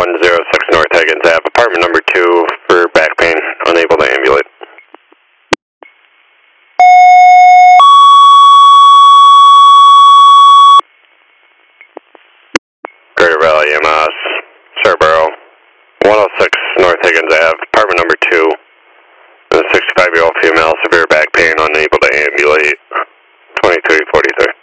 106 North Higgins Ave, apartment number 2 for back pain, unable to ambulate. Greater Valley EMS, Scarborough, 106 North Higgins Ave, apartment number 2. A 65-year-old female, severe back pain, unable to ambulate, 2343.